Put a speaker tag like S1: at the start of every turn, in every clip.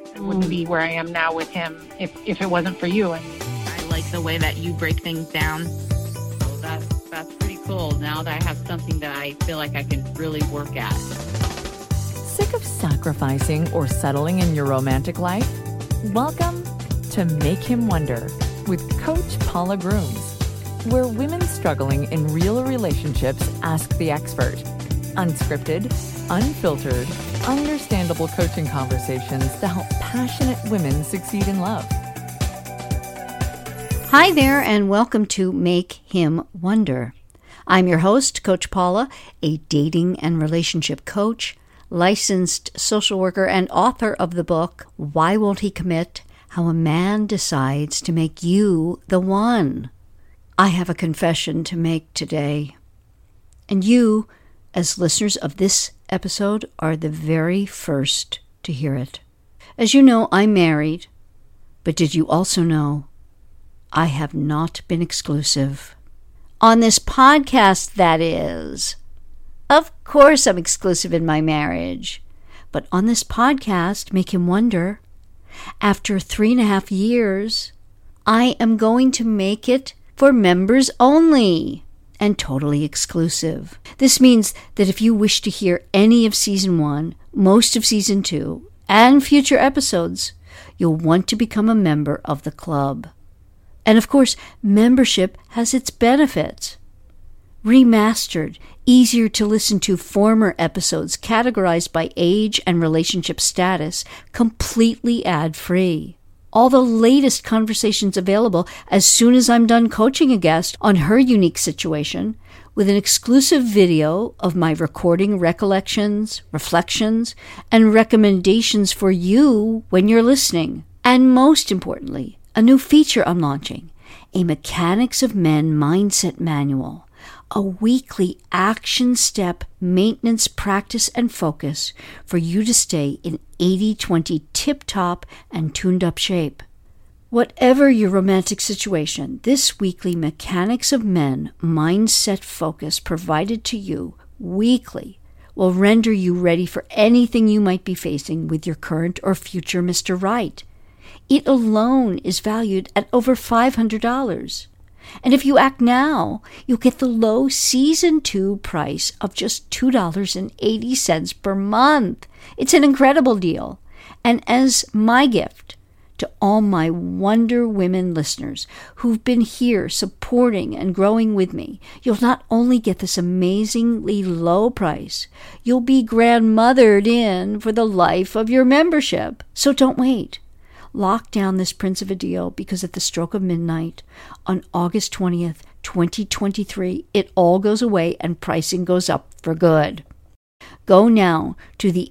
S1: I wouldn't be where I am now with him if it wasn't for you.
S2: I like the way that you break things down. So that's pretty cool. Now that I have something that I feel like I can really work at.
S3: Sick of sacrificing or settling in your romantic life? Welcome to Make Him Wonder with Coach Paula Grooms, where women struggling in real relationships ask the expert. Unscripted, unfiltered, understandable coaching conversations to help passionate women succeed in love.
S4: Hi there, and welcome to Make Him Wonder. I'm your host, Coach Paula, a dating and relationship coach, licensed social worker, and author of the book, Why Won't He Commit? How a Man Decides to Make You the One. I have a confession to make today, and you, as listeners of this episode, are the very first to hear it. As you know, I'm married, but did you also know I have not been exclusive? On this podcast, that is. Of course I'm exclusive in my marriage, but on this podcast, Make Him Wonder, after 3.5 years, I am going to make it for members only and totally exclusive. This means that if you wish to hear any of Season 1, most of Season 2, and future episodes, you'll want to become a member of the club. And of course, membership has its benefits. Remastered, easier to listen to former episodes categorized by age and relationship status, completely ad-free. All the latest conversations available as soon as I'm done coaching a guest on her unique situation, with an exclusive video of my recording recollections, reflections, and recommendations for you when you're listening. And most importantly, a new feature I'm launching, a Mechanics of Men Mindset Manual. A weekly action step maintenance practice and focus for you to stay in 80-20 tip-top and tuned-up shape. Whatever your romantic situation, this weekly Mechanics of Men mindset focus provided to you weekly will render you ready for anything you might be facing with your current or future Mr. Right. It alone is valued at over $500. And if you act now, you'll get the low Season 2 price of just $2.80 per month. It's an incredible deal. And as my gift to all my Wonder Women listeners who've been here supporting and growing with me, you'll not only get this amazingly low price, you'll be grandmothered in for the life of your membership. So don't wait. Lock down this prince of a deal, because at the stroke of midnight on August 20th, 2023, it all goes away and pricing goes up for good. Go now to the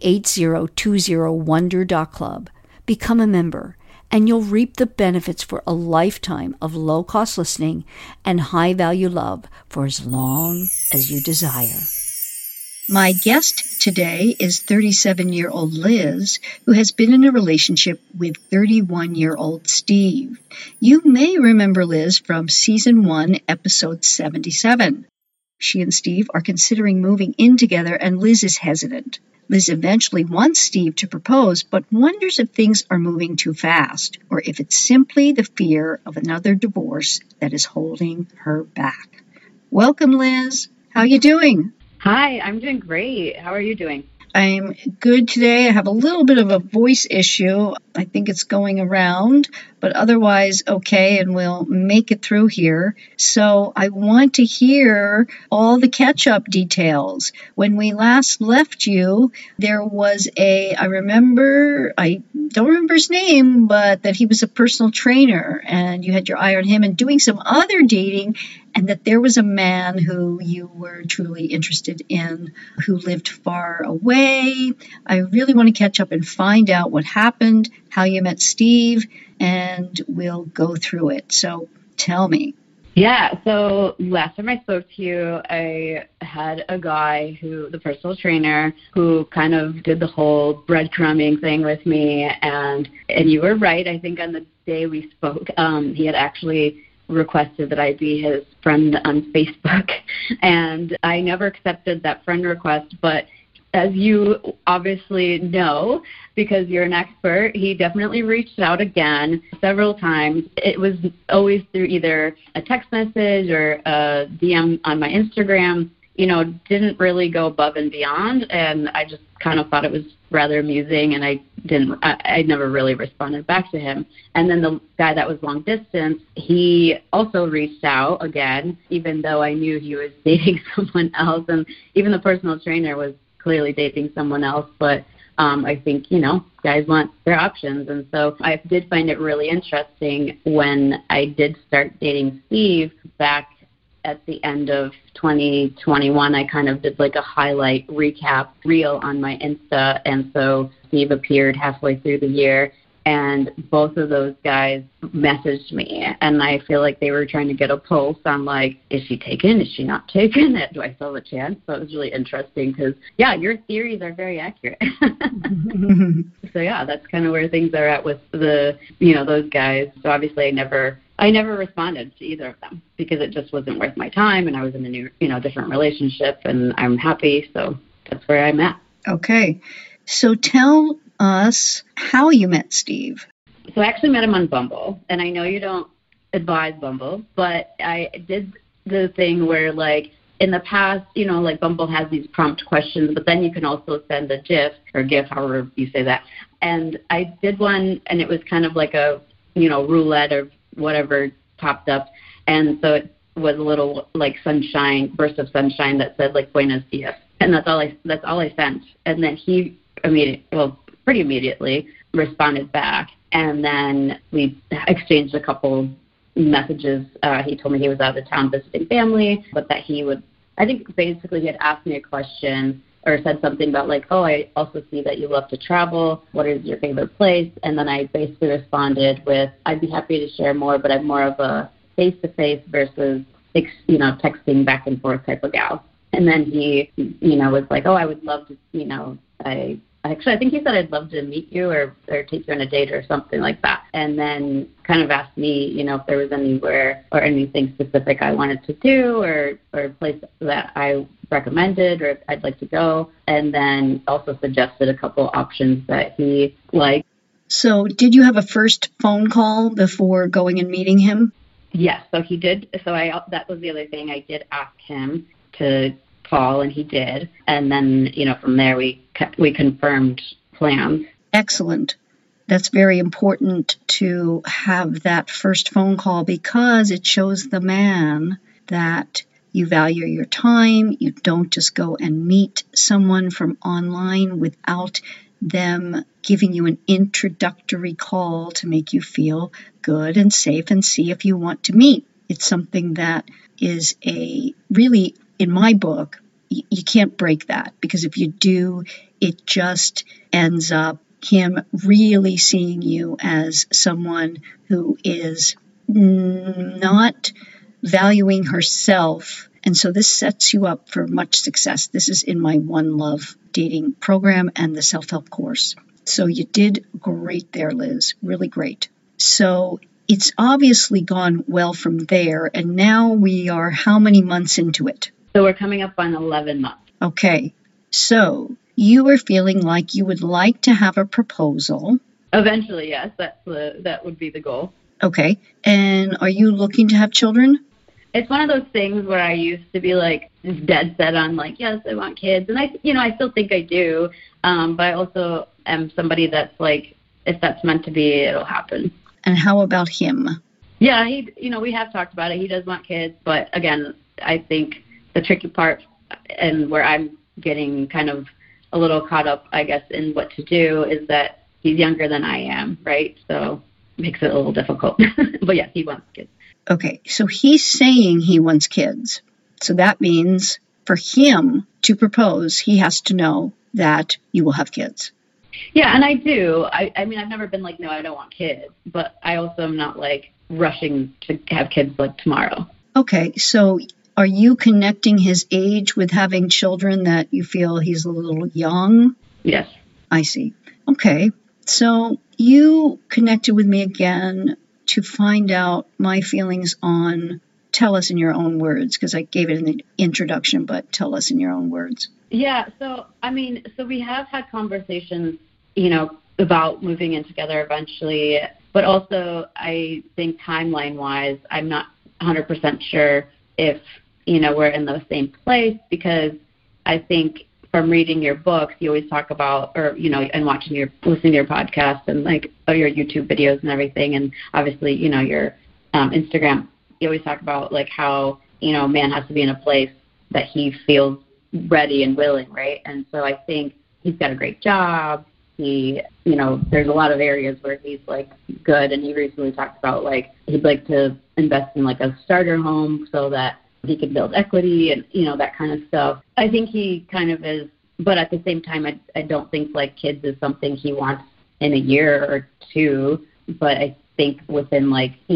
S4: 8020wonder.club, become a member, and you'll reap the benefits for a lifetime of low-cost listening and high-value love for as long as you desire. My guest today is 37-year-old Liz, who has been in a relationship with 31-year-old Steve. You may remember Liz from Season 1, Episode 77. She and Steve are considering moving in together, and Liz is hesitant. Liz eventually wants Steve to propose, but wonders if things are moving too fast, or if it's simply the fear of another divorce that is holding her back. Welcome, Liz. How are you doing?
S2: Hi, I'm doing great. How are you doing?
S4: I'm good today. I have a little bit of a voice issue. I think it's going around, but otherwise okay, and we'll make it through here. So I want to hear all the catch-up details. When we last left you, there was I don't remember his name, but that he was a personal trainer, and you had your eye on him and doing some other dating, and that there was a man who you were truly interested in who lived far away. I really want to catch up and find out what happened, how you met Steve, and we'll go through it. So tell me.
S2: Yeah, so last time I spoke to you, I had a guy the personal trainer, who kind of did the whole breadcrumbing thing with me, and you were right. I think on the day we spoke, he had actually requested that I be his friend on Facebook, and I never accepted that friend request, but as you obviously know, because you're an expert, he definitely reached out again several times. It was always through either a text message or a DM on my Instagram. Didn't really go above and beyond, and I just kind of thought it was rather amusing, and I never really responded back to him. And then the guy that was long distance, he also reached out again, even though I knew he was dating someone else, and even the personal trainer was clearly dating someone else. But I think, guys want their options. And so I did find it really interesting when I did start dating Steve back at the end of 2021. I kind of did like a highlight recap reel on my Insta. And so Steve appeared halfway through the year, and both of those guys messaged me. And I feel like they were trying to get a pulse on, like, is she taken? Is she not taken? Do I still have a chance? So it was really interesting because, yeah, your theories are very accurate. So, yeah, that's kind of where things are at with those guys. So obviously I never responded to either of them because it just wasn't worth my time, and I was in a new, different relationship, and I'm happy. So that's where I'm at.
S5: Okay. So tell us how you met Steve.
S2: So I actually met him on Bumble, and I know you don't advise Bumble, but I did the thing where, like, in the past, like Bumble has these prompt questions, but then you can also send a GIF or GIF, however you say that. And I did one, and it was kind of like a, roulette or whatever popped up. And so it was a little like burst of sunshine that said like buenos dias. And that's all I sent. And then he pretty immediately responded back. And then we exchanged a couple messages. He told me he was out of town visiting family, but that he would, I think basically he had asked me a question or said something about like, oh, I also see that you love to travel. What is your favorite place? And then I basically responded with, I'd be happy to share more, but I'm more of a face-to-face versus, texting back and forth type of gal. And then he, was like, oh, I would love to, I think he said I'd love to meet you or take you on a date or something like that. And then kind of asked me, if there was anywhere or anything specific I wanted to do or a place that I recommended or I'd like to go. And then also suggested a couple options that he liked.
S5: So did you have a first phone call before going and meeting him?
S2: Yes, so he did. So that was the other thing. I did ask him to call, and he did. And then, from there we confirmed plans.
S5: Excellent. That's very important to have that first phone call because it shows the man that you value your time. You don't just go and meet someone from online without them giving you an introductory call to make you feel good and safe and see if you want to meet. It's something that is really, in my book, you can't break that because if you do, it just ends up him really seeing you as someone who is not valuing herself. And so this sets you up for much success. This is in my One Love dating program and the self-help course. So you did great there, Liz. Really great. So it's obviously gone well from there. And now we are how many months into it?
S2: So we're coming up on 11 months.
S5: Okay. So you were feeling like you would like to have a proposal.
S2: Eventually, yes. That would be the goal.
S5: Okay. And are you looking to have children?
S2: It's one of those things where I used to be like dead set on like, yes, I want kids. And I still think I do. But I also am somebody that's like, if that's meant to be, it'll happen.
S5: And how about him?
S2: Yeah, we have talked about it. He does want kids. But again, I think the tricky part and where I'm getting kind of a little caught up, I guess, in what to do is that he's younger than I am, right? So it makes it a little difficult. But yes, he wants kids.
S5: Okay, so he's saying he wants kids. So that means for him to propose, he has to know that you will have kids.
S2: Yeah, and I do. I mean, I've never been like, no, I don't want kids. But I also am not like rushing to have kids like tomorrow.
S5: Okay, so are you connecting his age with having children that you feel he's a little young?
S2: Yes.
S5: I see. Okay, so you connected with me again to find out my feelings on, tell us in your own words, because I gave it in the introduction, but tell us in your own words.
S2: Yeah. So, so we have had conversations, about moving in together eventually, but also I think timeline-wise, I'm not 100% sure if, we're in the same place, because I think from reading your books, you always talk about, or, and listening to your podcast and your YouTube videos and everything. And obviously, your Instagram, you always talk about how, a man has to be in a place that he feels ready and willing. Right. And so I think he's got a great job. He, there's a lot of areas where he's good. And he recently talked about he'd like to invest in a starter home so that he could build equity and, that kind of stuff. I think he kind of is, but at the same time, I don't think kids is something he wants in a year or two, but I think within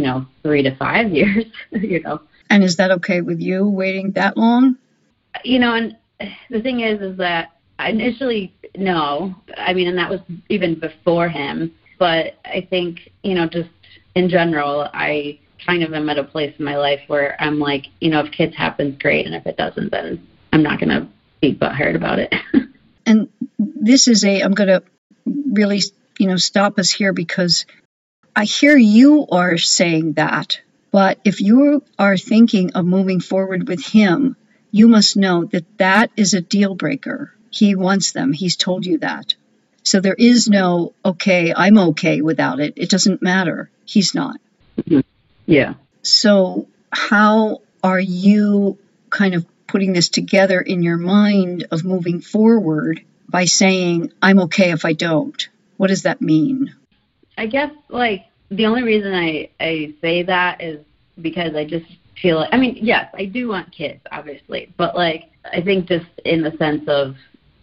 S2: 3 to 5 years,
S5: And is that okay with you waiting that long?
S2: And the thing is that initially, no. And that was even before him. But I think, just in general, I kind of am at a place in my life where I'm if kids happens, great. And if it doesn't, then I'm not going to be butthurt about it.
S5: And this is I'm going to really, stop us here, because I hear you are saying that. But if you are thinking of moving forward with him, you must know that is a deal breaker. He wants them. He's told you that. So there is no, okay, I'm okay without it. It doesn't matter. He's not.
S2: Mm-hmm. Yeah.
S5: So how are you kind of putting this together in your mind of moving forward by saying, I'm okay if I don't? What does that mean?
S2: I guess, the only reason I say that is because I just feel yes, I do want kids, obviously. But, I think just in the sense of,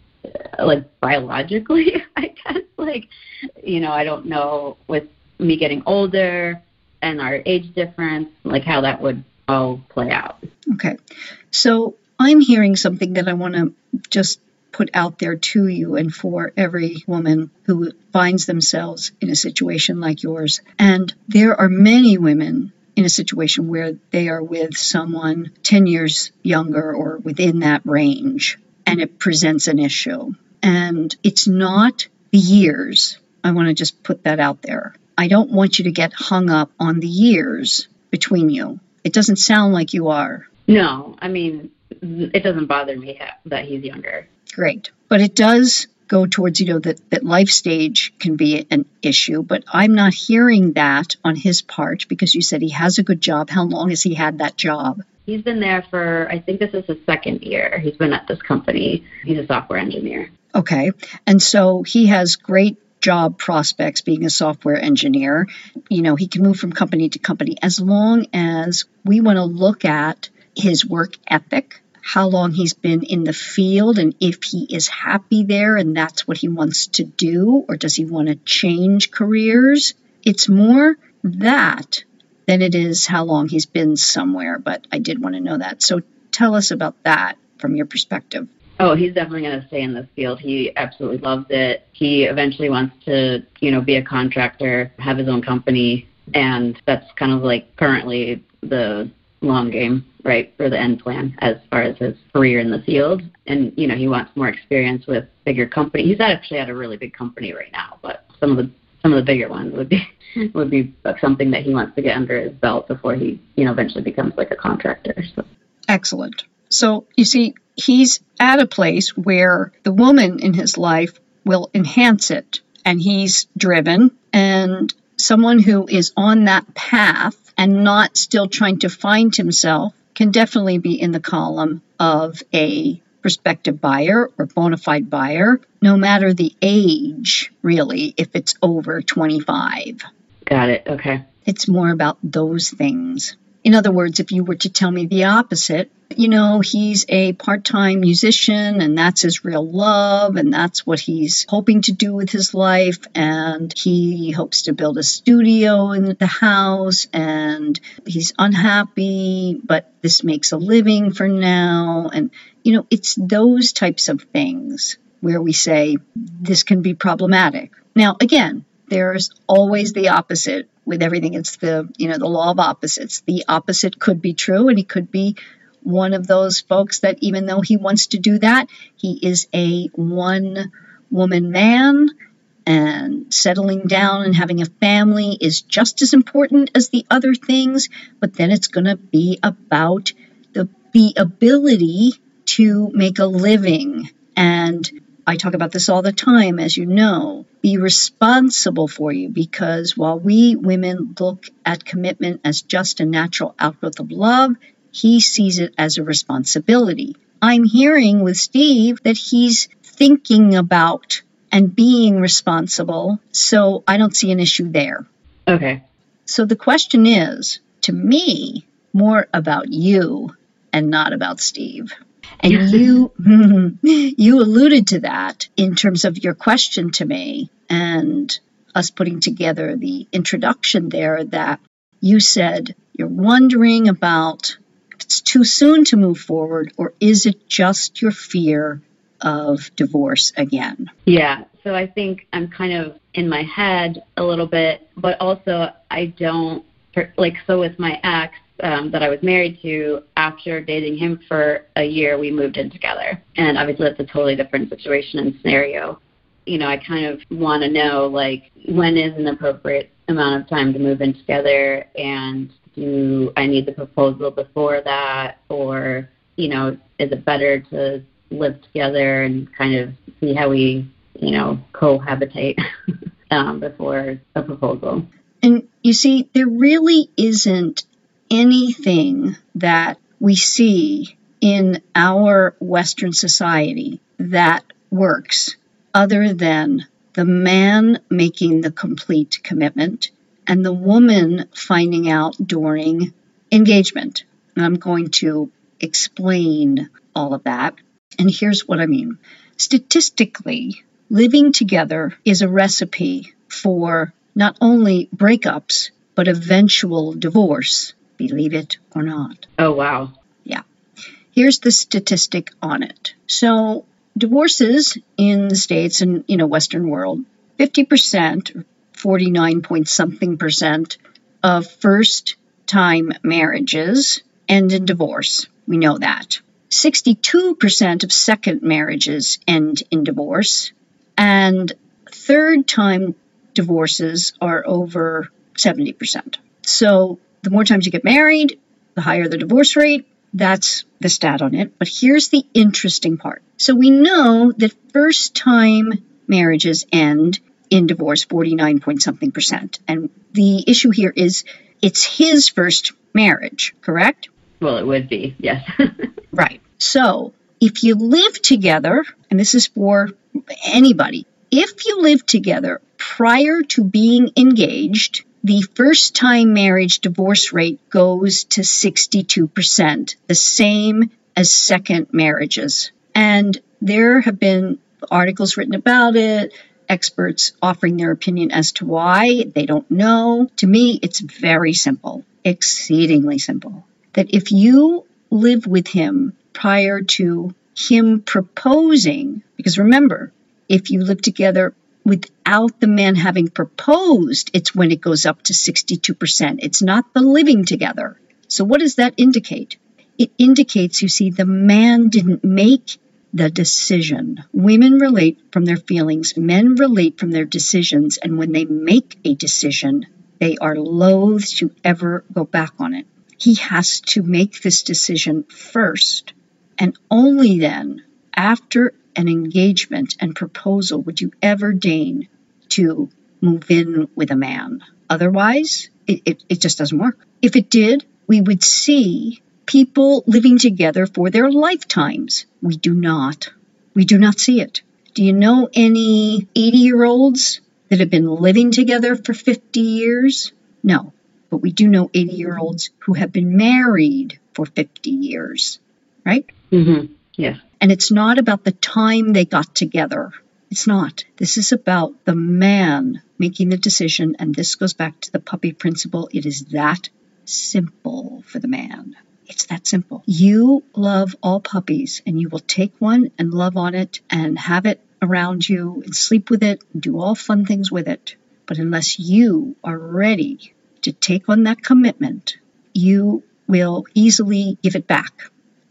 S2: biologically, I guess, I don't know, with me getting older and our age difference, how that would all play out.
S5: Okay. So I'm hearing something that I want to just put out there to you and for every woman who finds themselves in a situation like yours. And there are many women in a situation where they are with someone 10 years younger or within that range, and it presents an issue. And it's not the years. I want to just put that out there. I don't want you to get hung up on the years between you. It doesn't sound like you are.
S2: No, it doesn't bother me that he's younger.
S5: Great. But it does go towards, that life stage can be an issue. But I'm not hearing that on his part, because you said he has a good job. How long has he had that job?
S2: He's been there for, I think this is his second year. He's been at this company. He's a software engineer.
S5: Okay. And so he has great job prospects being a software engineer. He can move from company to company as long as we want to look at his work ethic, how long he's been in the field, and if he is happy there and that's what he wants to do, or does he want to change careers? It's more that than it is how long he's been somewhere, but I did want to know that. So tell us about that from your perspective.
S2: Oh, he's definitely going to stay in this field. He absolutely loves it. He eventually wants to, be a contractor, have his own company, and that's kind of currently the long game, right, for the end plan as far as his career in the field. And, he wants more experience with bigger companies. He's actually at a really big company right now, but some of the bigger ones would be something that he wants to get under his belt before he, eventually becomes a contractor. So.
S5: Excellent. So, you see, he's at a place where the woman in his life will enhance it, and he's driven, and someone who is on that path and not still trying to find himself can definitely be in the column of a prospective buyer or bona fide buyer, no matter the age, really, if it's over 25.
S2: Got it. Okay.
S5: It's more about those things. In other words, if you were to tell me the opposite, he's a part-time musician and that's his real love and that's what he's hoping to do with his life, and he hopes to build a studio in the house and he's unhappy, but this makes a living for now. And, it's those types of things where we say this can be problematic. Now, again, there's always the opposite with everything. It's the law of opposites. The opposite could be true, and it could be one of those folks that even though he wants to do that, he is a one-woman man, and settling down and having a family is just as important as the other things, but then it's going to be about the ability to make a living. And I talk about this all the time, as you know, be responsible for you, because while we women look at commitment as just a natural outgrowth of love, he sees it as a responsibility. I'm hearing with Steve that he's thinking about and being responsible, so I don't see an issue there.
S2: Okay.
S5: So the question is, to me, more about you and not about Steve. And you alluded to that in terms of your question to me and us putting together the introduction there, that you said you're wondering about if it's too soon to move forward, or is it just your fear of divorce again?
S2: Yeah. So I think I'm kind of in my head a little bit, but also I don't, so with my ex, that I was married to, after dating him for a year, we moved in together. And obviously that's a totally different situation and scenario. I kind of want to know, when is an appropriate amount of time to move in together, and do I need the proposal before that, or, is it better to live together and kind of see how we, cohabitate before a proposal?
S5: And you see, there really isn't anything that we see in our Western society that works other than the man making the complete commitment and the woman finding out during engagement. And I'm going to explain all of that. And here's what I mean. Statistically, living together is a recipe for not only breakups, but eventual divorce. Believe it or not.
S2: Oh, wow.
S5: Yeah. Here's the statistic on it. So divorces in the States and, Western world, 50%, 49-point-something% of first-time marriages end in divorce. We know that. 62% of second marriages end in divorce, and third-time divorces are over 70%. So the more times you get married, the higher the divorce rate. That's the stat on it. But here's the interesting part. So we know that first-time marriages end in divorce, 49-point-something%. And the issue here is it's his first marriage, correct?
S2: Well, it would be, yes.
S5: Right. So if you live together, and this is for anybody, if you live together prior to being engaged, the first-time marriage divorce rate goes to 62%, the same as second marriages. And there have been articles written about it, experts offering their opinion as to why. They don't know. To me, it's very simple, exceedingly simple, that if you live with him prior to him proposing, because remember, if you live together without the man having proposed, it's when it goes up to 62%. It's not the living together. So what does that indicate? It indicates, you see, the man didn't make the decision. Women relate from their feelings. Men relate from their decisions. And when they make a decision, they are loath to ever go back on it. He has to make this decision first. And only then, after an engagement and proposal, would you ever deign to move in with a man. Otherwise, it just doesn't work. If it did, we would see people living together for their lifetimes. We do not. We do not see it. Do you know any 80-year-olds that have been living together for 50 years? No. But we do know 80-year-olds who have been married for 50 years, right?
S2: Mm-hmm. Yes.
S5: And it's not about the time they got together. It's not. This is about the man making the decision, and this goes back to the puppy principle. It is that simple for the man. It's that simple. You love all puppies, and you will take one and love on it and have it around you and sleep with it and do all fun things with it. But unless you are ready to take on that commitment, you will easily give it back.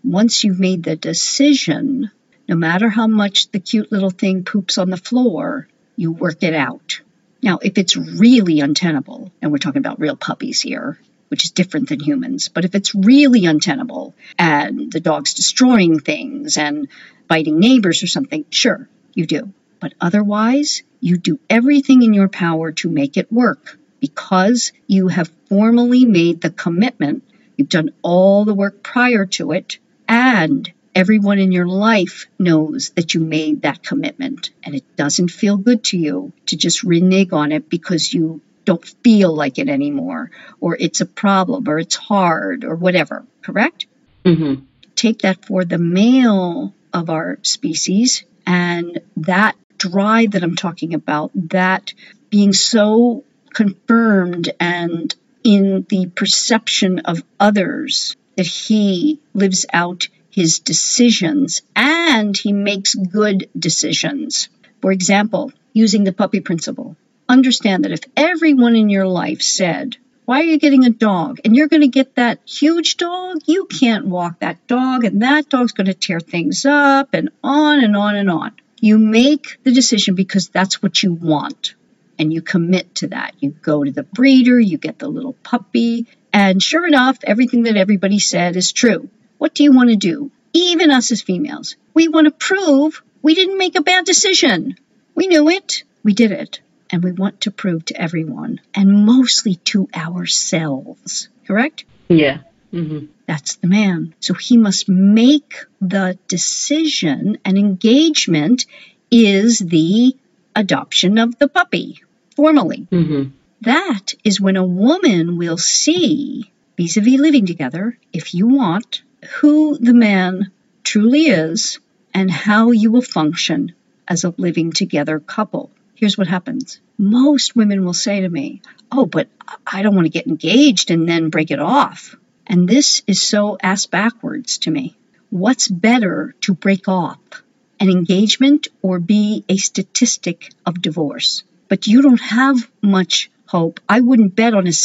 S5: once you've made the decision, no matter how much the cute little thing poops on the floor, you work it out. Now, if it's really untenable, and we're talking about real puppies here, which is different than humans, but if it's really untenable and the dog's destroying things and biting neighbors or something, sure, you do. But otherwise, you do everything in your power to make it work because you have formally made the commitment. You've done all the work prior to it, and everyone in your life knows that you made that commitment, and it doesn't feel good to you to just renege on it because you don't feel like it anymore, or it's a problem, or it's hard, or whatever, correct?
S2: Mm-hmm.
S5: Take that for the male of our species, and that drive that I'm talking about, that being so confirmed and in the perception of others that he lives out his decisions and he makes good decisions. For example, using the puppy principle. Understand that if everyone in your life said, why are you getting a dog? And you're going to get that huge dog? You can't walk that dog, and that dog's going to tear things up, and on and on and on. You make the decision because that's what you want, and you commit to that. You go to the breeder, you get the little puppy, and sure enough, everything that everybody said is true. What do you want to do? Even us as females, we want to prove we didn't make a bad decision. We knew it. We did it. And we want to prove to everyone, and mostly to ourselves. Correct?
S2: Yeah. Mm-hmm.
S5: That's the man. So he must make the decision, and engagement is the adoption of the puppy, formally.
S2: Mm-hmm.
S5: That is when a woman will see, vis-a-vis living together, if you want, who the man truly is and how you will function as a living together couple. Here's what happens. Most women will say to me, oh, but I don't want to get engaged and then break it off. And this is so ass backwards to me. What's better to break off? An engagement or be a statistic of divorce? But you don't have much hope. I wouldn't bet on a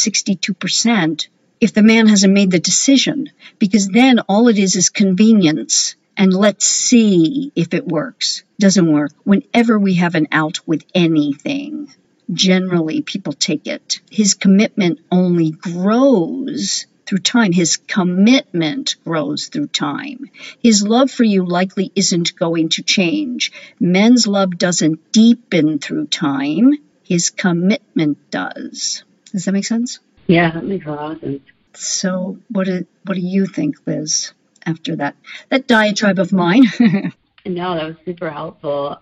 S5: 62% if the man hasn't made the decision, because then all it is convenience. And let's see if it works. Doesn't work. Whenever we have an out with anything, generally people take it. His commitment only grows through time. His commitment grows through time. His love for you likely isn't going to change. Men's love doesn't deepen through time. His commitment does. Does that make sense?
S2: Yeah, that makes a lot of sense.
S5: So what do you think, Liz? After that diatribe of mine.
S2: No, that was super helpful.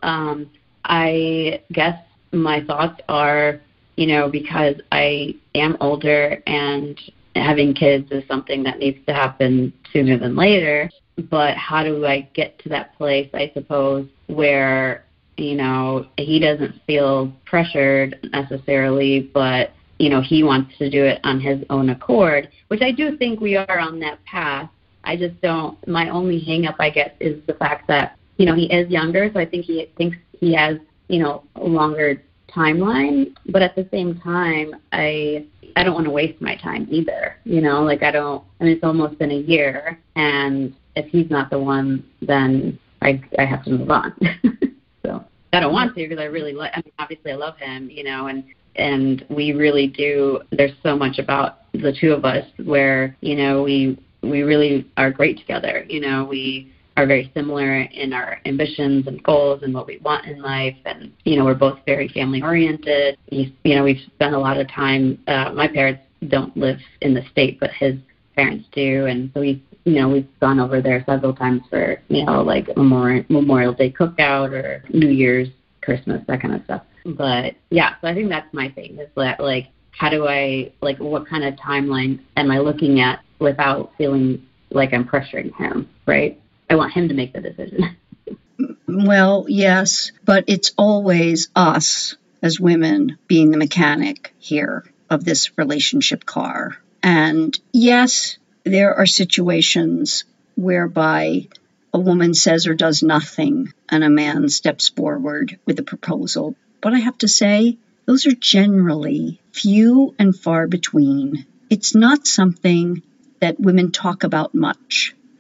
S2: I guess my thoughts are, because I am older and having kids is something that needs to happen sooner than later. But how do I get to that place, I suppose, where, he doesn't feel pressured necessarily, but, he wants to do it on his own accord, which I do think we are on that path. I just don't, my only hang up, I guess, is the fact that, he is younger, so I think he thinks he has, a longer timeline, but at the same time, I don't want to waste my time either, it's almost been a year, and if he's not the one, then I have to move on. So I don't want to, because I really obviously I love him, and we really do, there's so much about the two of us where, we really are great together. We are very similar in our ambitions and goals and what we want in life. And, we're both very family oriented. We've spent a lot of time, my parents don't live in the state, but his parents do. And so we've gone over there several times for, like Memorial Day cookout or New Year's, Christmas, that kind of stuff. But yeah, so I think that's my thing is that, how do I, what kind of timeline am I looking at without feeling like I'm pressuring him, right? I want him to make the decision.
S5: Well, yes, but it's always us as women being the mechanic here of this relationship car. And yes, there are situations whereby a woman says or does nothing and a man steps forward with a proposal. But I have to say, those are generally few and far between. It's not something that women talk about much.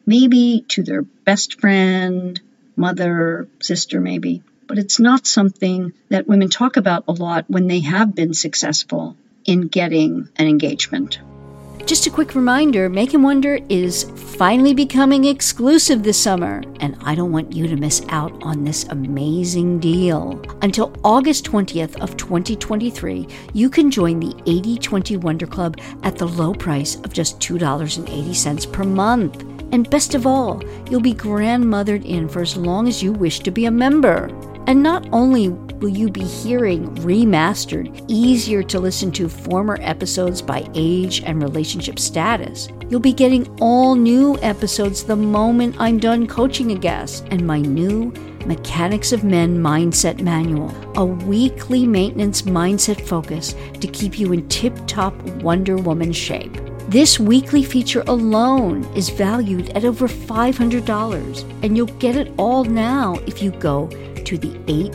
S5: maybe to their best friend, mother, sister maybe. But it's not something that women talk about a lot when they have been successful in getting an engagement.
S4: Just a quick reminder, Make Him Wonder is finally becoming exclusive this summer, and I don't want you to miss out on this amazing deal. Until August 20th of 2023, you can join the 80/20 Wonder Club at the low price of just $2.80 per month. And best of all, you'll be grandmothered in for as long as you wish to be a member. And not only will you be hearing remastered, easier to listen to former episodes by age and relationship status, you'll be getting all new episodes the moment I'm done coaching a guest, and my new Mechanics of Men Mindset Manual, a weekly maintenance mindset focus to keep you in tip-top Wonder Woman shape. This weekly feature alone is valued at over $500, and you'll get it all now if you go to the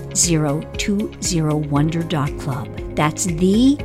S4: 8020wonder.club. That's the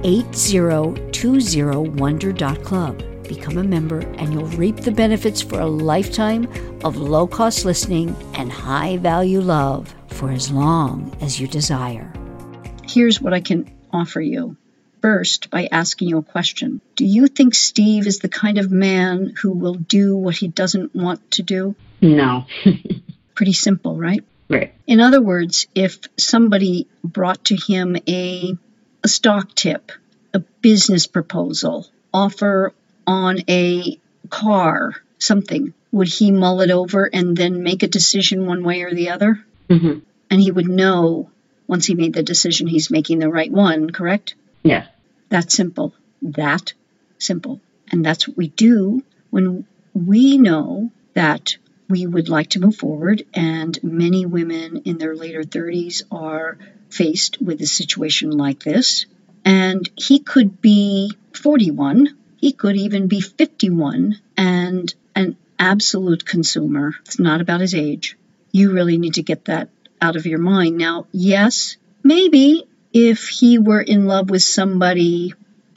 S4: 8020wonder.club. Become a member and you'll reap the benefits for a lifetime of low-cost listening and high-value love for as long as you desire.
S5: Here's what I can offer you. First, by asking you a question. Do you think Steve is the kind of man who will do what he doesn't want to do?
S2: No.
S5: Pretty simple, right?
S2: Right.
S5: In other words, if somebody brought to him a stock tip, a business proposal, offer on a car, something, would he mull it over and then make a decision one way or the other?
S2: Mm-hmm.
S5: And he would know once he made the decision he's making the right one, correct?
S2: Yes.
S5: That simple. That simple. And that's what we do when we know that we would like to move forward, and many women in their later 30s are faced with a situation like this. And he could be 41, he could even be 51, and an absolute consumer. It's not about his age. You really need to get that out of your mind. Now, yes, maybe if he were in love with somebody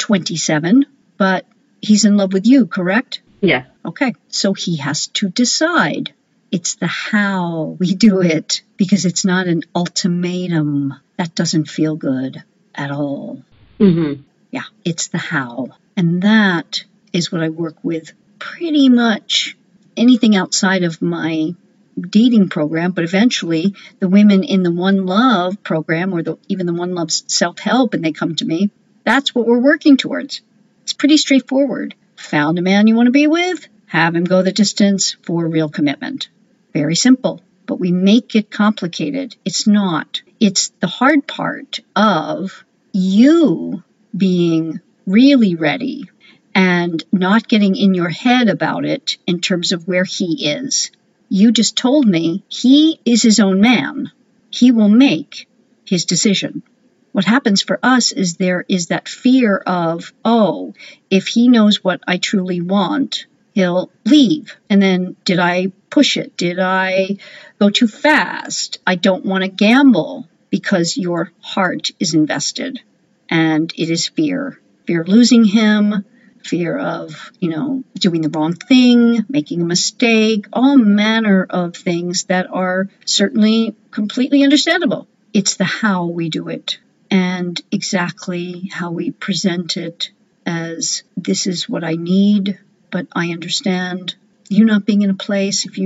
S5: 27, but he's in love with you, correct?
S2: Yeah.
S5: Okay, so he has to decide. It's the how we do it, because it's not an ultimatum. That doesn't feel good at all.
S2: Mm-hmm.
S5: Yeah, it's the how. And that is what I work with pretty much anything outside of my dating program, but eventually the women in the One Love program, or even the One Love self-help, and they come to me, that's what we're working towards. It's pretty straightforward. Found a man you want to be with, have him go the distance for real commitment. Very simple, but we make it complicated. It's not. It's the hard part of you being really ready and not getting in your head about it in terms of where he is. You just told me he is his own man. He will make his decision. What happens for us is there is that fear of, oh, if he knows what I truly want, he'll leave. And then did I push it? Did I go too fast? I don't want to gamble, because your heart is invested. And it is fear. Fear of losing him, fear of, doing the wrong thing, making a mistake, all manner of things that are certainly completely understandable. It's the how we do it, and exactly how we present it as, this is what I need, but I understand you not being in a place, if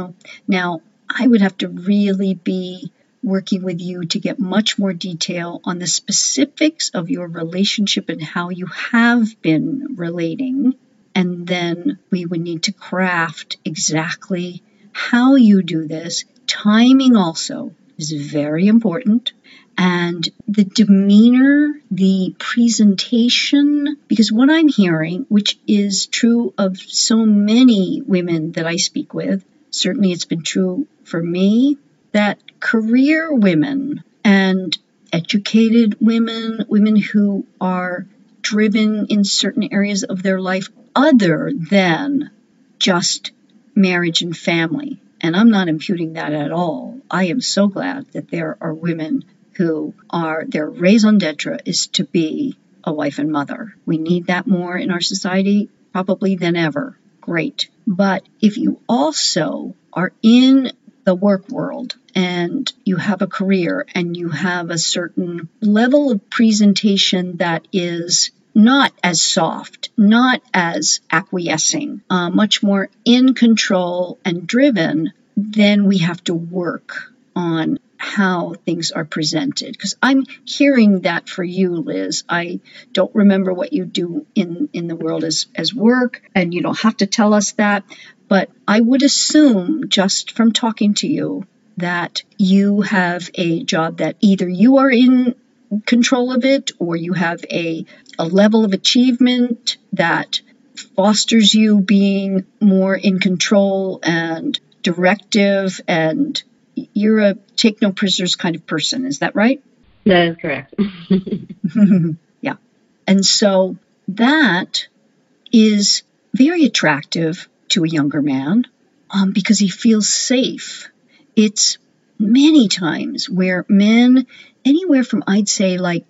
S5: now I would have to really be working with you to get much more detail on the specifics of your relationship and how you have been relating. And then we would need to craft exactly how you do this. Timing also is very important. And the demeanor, the presentation, because what I'm hearing, which is true of so many women that I speak with, certainly it's been true for me, that career women and educated women, women who are driven in certain areas of their life other than just marriage and family. And I'm not imputing that at all. I am so glad that there are women who are, their raison d'etre is to be a wife and mother. We need that more in our society, probably than ever. great. But if you also are in the work world and you have a career and you have a certain level of presentation that is not as soft, not as acquiescing, much more in control and driven, then we have to work on how things are presented. Because I'm hearing that for you, Liz. I don't remember what you do in the world as work, and you don't have to tell us that. But I would assume, just from talking to you, that you have a job that either you are in control of it or you have a level of achievement that fosters you being more in control and directive, and you're a take no prisoners kind of person. Is that right?
S2: That is correct.
S5: Yeah. And so that is very attractive to a younger man because he feels safe. It's many times where men, anywhere from I'd say like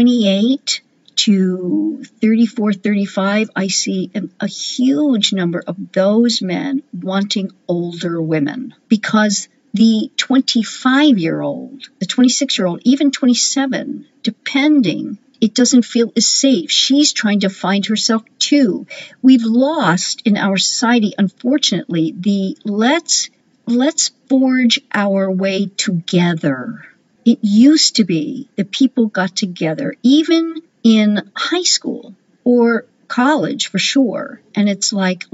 S5: 28 to 34, 35, I see a huge number of those men wanting older women because the 25-year-old, the 26-year-old, even 27, depending, it doesn't feel as safe. She's trying to find herself too. We've lost in our society, unfortunately, the let's forge our way together. It used to be that people got together, even in high school or college for sure. And it's like,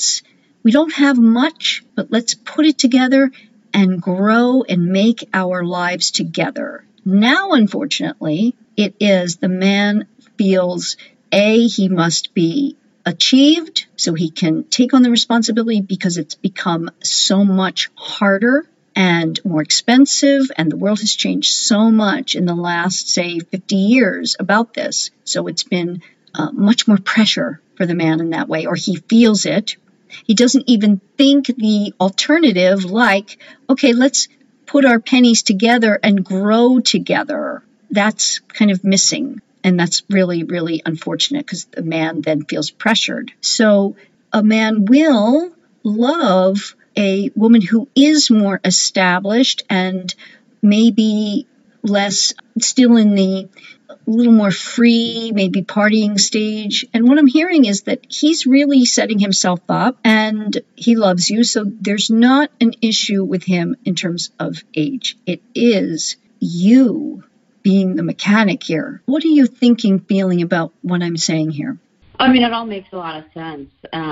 S5: we don't have much, but let's put it together and grow and make our lives together. Now, unfortunately, it is the man feels, he must be achieved so he can take on the responsibility because it's become so much harder and more expensive, and the world has changed so much in the last, say, 50 years about this. So it's been much more pressure for the man in that way, or he feels it. He doesn't even think the alternative, like, okay, let's put our pennies together and grow together. That's kind of missing. And that's really, really unfortunate because the man then feels pressured. So a man will love a woman who is more established and maybe less, still in the little more free, maybe partying stage. And what I'm hearing is that he's really setting himself up and he loves you. So there's not an issue with him in terms of age. It is you being the mechanic here. What are you thinking, feeling about what I'm saying here?
S2: I mean, it all makes a lot of sense.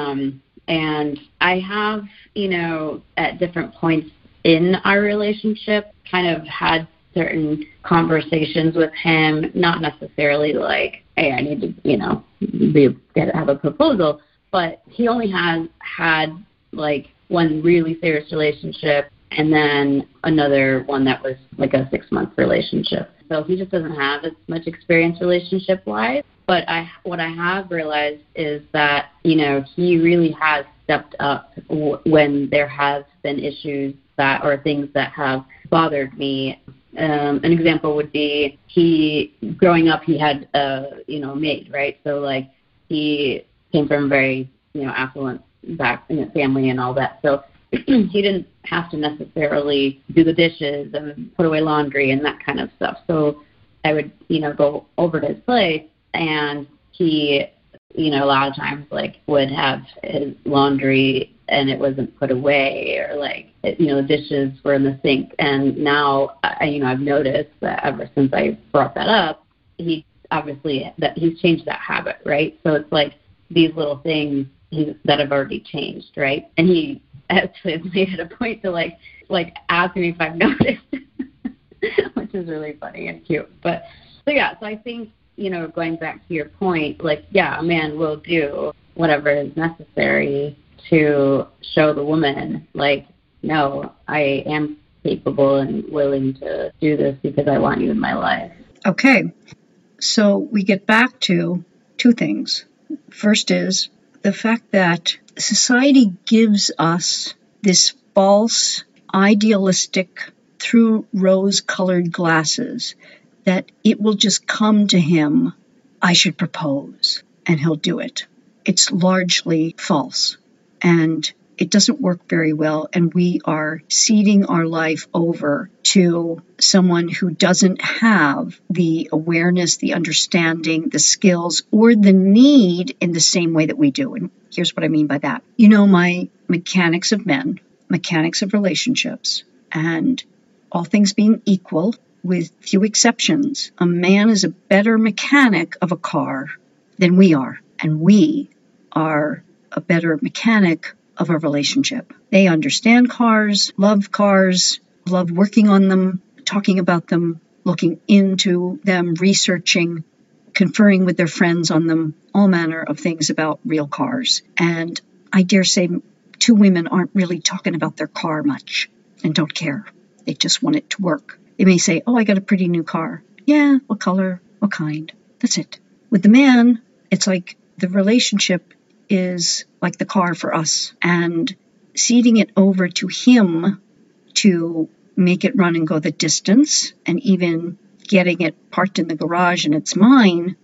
S2: And I have, at different points in our relationship, kind of had certain conversations with him, not necessarily like, hey, I need to, have a proposal, but he only has had like one really serious relationship and then another one that was like a 6-month relationship. So he just doesn't have as much experience relationship-wise. But what I have realized is that, he really has stepped up when there have been issues or things that have bothered me. An example would be growing up, he had a maid, right? So like he came from a very, affluent family and all that. So he didn't have to necessarily do the dishes and put away laundry and that kind of stuff. So I would, go over to his place and he, a lot of times like would have his laundry and it wasn't put away or like, the dishes were in the sink. And now, I've noticed that ever since I brought that up, he's changed that habit, right? So it's like these little things that have already changed, right? And he actually has made it a point to like ask me if I've noticed, which is really funny and cute. But so I think, going back to your point, like, yeah, a man will do whatever is necessary to show the woman, like, no, I am capable and willing to do this because I want you in my life.
S5: Okay. So we get back to two things. First is the fact that society gives us this false, idealistic, through rose-colored glasses, that it will just come to him, I should propose, and he'll do it. It's largely false. And it doesn't work very well, and we are ceding our life over to someone who doesn't have the awareness, the understanding, the skills, or the need in the same way that we do. And here's what I mean by that. You know, my mechanics of men, mechanics of relationships, and all things being equal, with few exceptions, a man is a better mechanic of a car than we are, and we are a better mechanic of a relationship. They understand cars, love working on them, talking about them, looking into them, researching, conferring with their friends on them, all manner of things about real cars. And I dare say 2 women aren't really talking about their car much and don't care. They just want it to work. They may say, oh, I got a pretty new car. Yeah, what color, what kind? That's it. With the man, it's like the relationship is like the car for us, and ceding it over to him to make it run and go the distance, and even getting it parked in the garage and it's mine,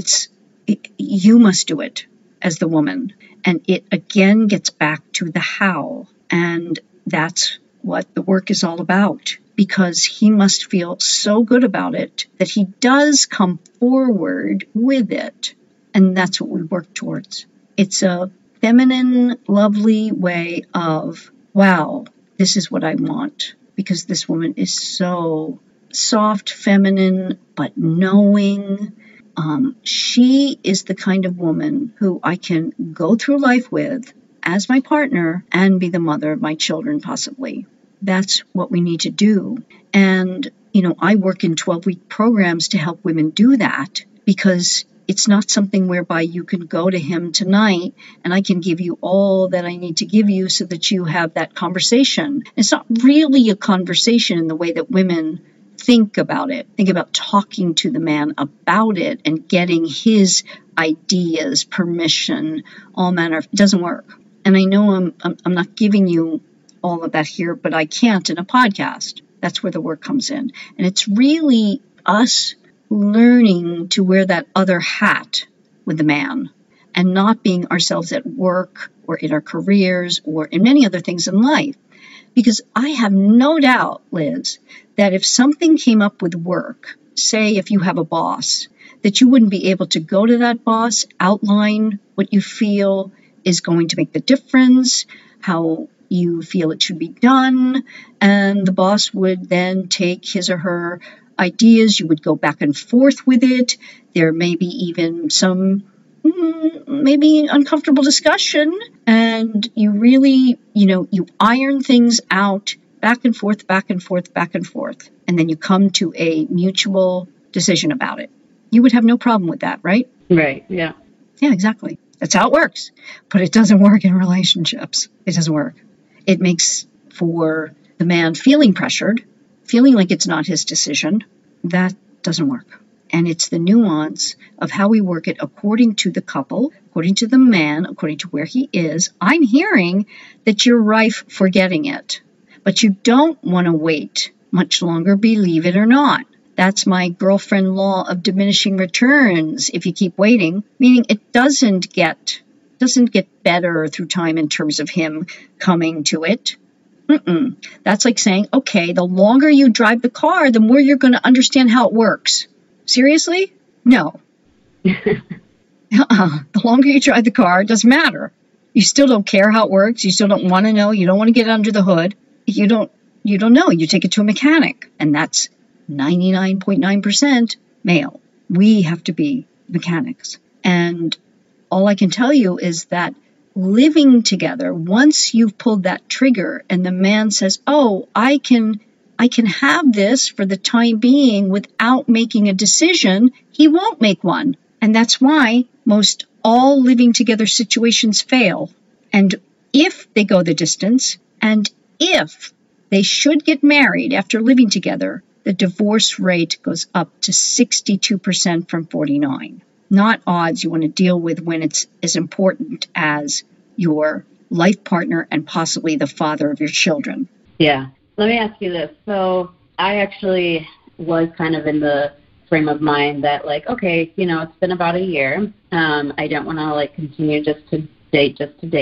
S5: you must do it as the woman. And it again gets back to the how, and that's what the work is all about, because he must feel so good about it that he does come forward with it, and that's what we work towards. It's a feminine, lovely way of, wow, this is what I want, because this woman is so soft, feminine, but knowing. She is the kind of woman who I can go through life with as my partner and be the mother of my children, possibly. That's what we need to do. And, I work in 12-week programs to help women do that, because it's not something whereby you can go to him tonight and I can give you all that I need to give you so that you have that conversation. It's not really a conversation in the way that women think about it. Think about talking to the man about it and getting his ideas, permission, all manner. It doesn't work. And I know I'm not giving you all of that here, but I can't in a podcast. That's where the work comes in. And it's really us learning to wear that other hat with the man and not being ourselves at work or in our careers or in many other things in life. Because I have no doubt, Liz, that if something came up with work, say if you have a boss, that you wouldn't be able to go to that boss, outline what you feel is going to make the difference, how you feel it should be done, and the boss would then take his or her ideas. You would go back and forth with it. There may be even some maybe uncomfortable discussion, and you really, you iron things out back and forth, back and forth, back and forth, and then you come to a mutual decision about it. You would have no problem with that, right?
S2: Right, yeah.
S5: Yeah, exactly. That's how it works. But it doesn't work in relationships. It doesn't work. It makes for the man feeling pressured, feeling like it's not his decision. That doesn't work. And it's the nuance of how we work it according to the couple, according to the man, according to where he is. I'm hearing that you're rife for getting it, but you don't want to wait much longer, believe it or not. That's my girlfriend law of diminishing returns if you keep waiting, meaning it doesn't get better through time in terms of him coming to it. That's like saying, okay, the longer you drive the car, the more you're going to understand how it works. Seriously? No. The longer you drive the car, it doesn't matter. You still don't care how it works. You still don't want to know. You don't want to get under the hood. You don't know. You take it to a mechanic, and that's 99.9% male. We have to be mechanics. And all I can tell you is that living together, once you've pulled that trigger and the man says, oh, I can have this for the time being without making a decision, he won't make one. And that's why most all living together situations fail. And if they go the distance, and if they should get married after living together, the divorce rate goes up to 62% from 49%. Not odds you want to deal with when it's as important as your life partner and possibly the father of your children.
S2: Yeah. Let me ask you this. So I actually was kind of in the frame of mind that, like, okay, it's been about a year. I don't want to, continue just to date.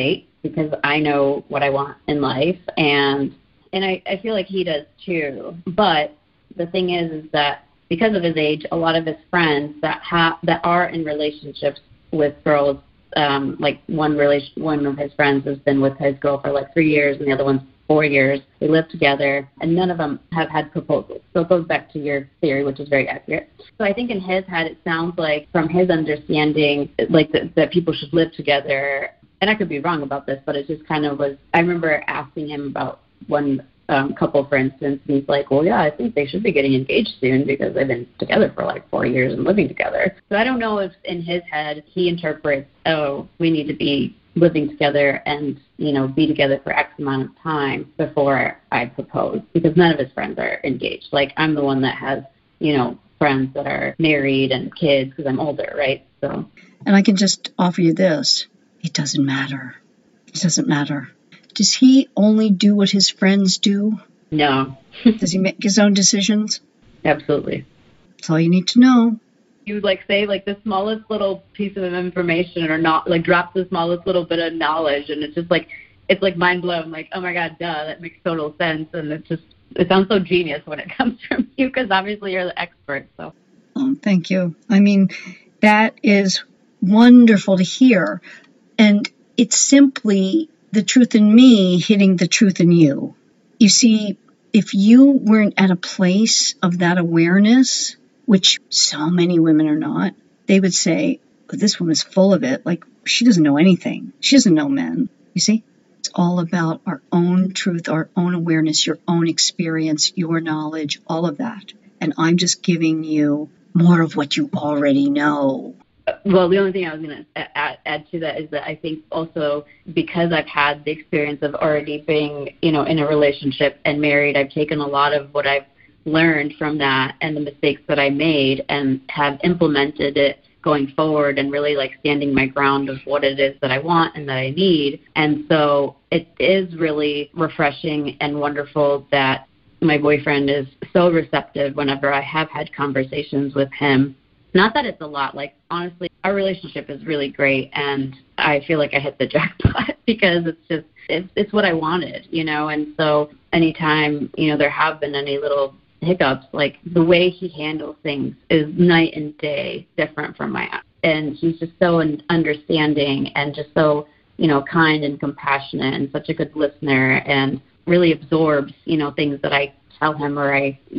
S2: because I know what I want in life, and I feel like he does too. But the thing is that because of his age, a lot of his friends that are in relationships with girls, like one of his friends has been with his girl for like 3 years, and the other one's 4 years. They live together, and none of them have had proposals. So it goes back to your theory, which is very accurate. So I think in his head, it sounds like, from his understanding, like that people should live together. And I could be wrong about this, but it just kind of was. I remember asking him about one couple, for instance, and he's like, well, yeah, I think they should be getting engaged soon because they've been together for like 4 years and living together. So I don't know if in his head he interprets, oh, we need to be living together and, be together for X amount of time before I propose, because none of his friends are engaged. Like, I'm the one that has, friends that are married and kids because I'm older, right? So.
S5: And I can just offer you this. It doesn't matter. It doesn't matter. Does he only do what his friends do?
S2: No.
S5: Does he make his own decisions?
S2: Absolutely.
S5: That's all you need to know.
S2: You say the smallest little piece of information, or not, drop the smallest little bit of knowledge, and it's just it's mind blown. Like, oh my God, duh, that makes total sense. And it sounds so genius when it comes from you, because obviously you're the expert. So.
S5: Oh, thank you. I mean, that is wonderful to hear. And it's simply the truth in me hitting the truth in you. You see, if you weren't at a place of that awareness, which so many women are not, they would say, oh, this woman's full of it. Like, she doesn't know anything. She doesn't know men. You see, it's all about our own truth, our own awareness, your own experience, your knowledge, all of that. And I'm just giving you more of what you already know.
S2: Well, the only thing I was going to add to that is that I think also, because I've had the experience of already being, in a relationship and married, I've taken a lot of what I've learned from that and the mistakes that I made and have implemented it going forward, and really standing my ground of what it is that I want and that I need. And so it is really refreshing and wonderful that my boyfriend is so receptive whenever I have had conversations with him. Not that it's a lot. Honestly, our relationship is really great, and I feel like I hit the jackpot because it's what I wanted, And so anytime, there have been any little hiccups, the way he handles things is night and day different from my own. And he's just so understanding and just so, kind and compassionate and such a good listener, and really absorbs, things that I tell him or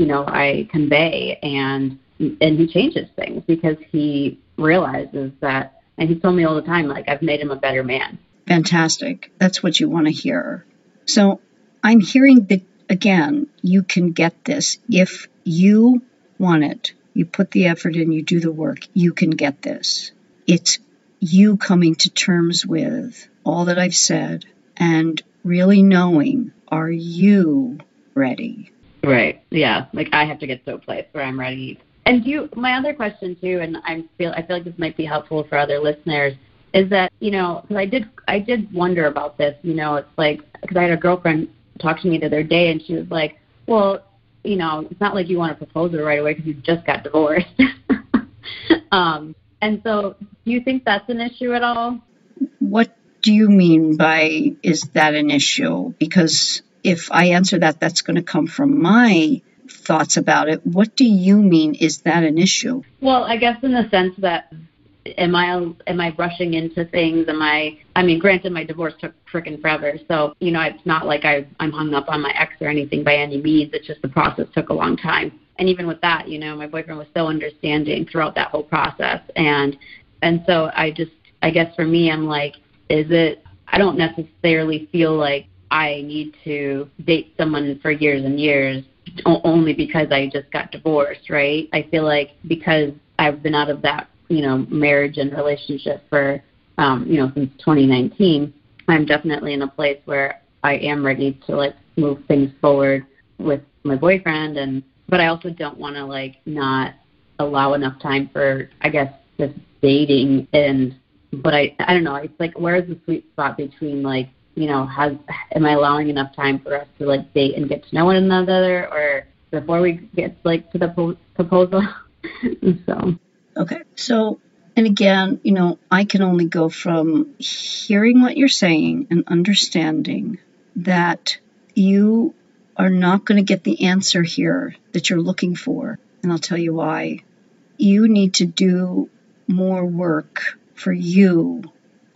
S2: I convey, and he changes things because he realizes that, and he told me all the time, I've made him a better man.
S5: Fantastic. That's what you want to hear. So I'm hearing that, again, you can get this. If you want it, you put the effort in, you do the work, you can get this. It's you coming to terms with all that I've said and really knowing, are you ready?
S2: Right. Yeah. I have to get to a place where I'm ready. And my other question too, and I feel like this might be helpful for other listeners, is that, because I did wonder about this, it's because I had a girlfriend talk to me the other day, and she was like, well, it's not like you want to propose her right away because you just got divorced. And so do you think that's an issue at all?
S5: What do you mean by, is that an issue? Because if I answer that, that's going to come from my thoughts about it. What do you mean, is that an issue?
S2: Well, I guess in the sense that, am I rushing into things? Granted, my divorce took frickin' forever, so, it's not like I'm hung up on my ex or anything by any means. It's just the process took a long time. And even with that, my boyfriend was so understanding throughout that whole process. And so I guess for me, I'm like, I don't necessarily feel like I need to date someone for years and years only because I just got divorced, right? I feel like because I've been out of that, marriage and relationship for, since 2019, I'm definitely in a place where I am ready to move things forward with my boyfriend, but I also don't want to not allow enough time for, I guess, just dating. But I don't know. It's where's the sweet spot between am I allowing enough time for us to date and get to know one another, or before we get to the proposal? So.
S5: Okay. So And again, I can only go from hearing what you're saying and understanding that you are not going to get the answer here that you're looking for. And I'll tell you why. You need to do more work for you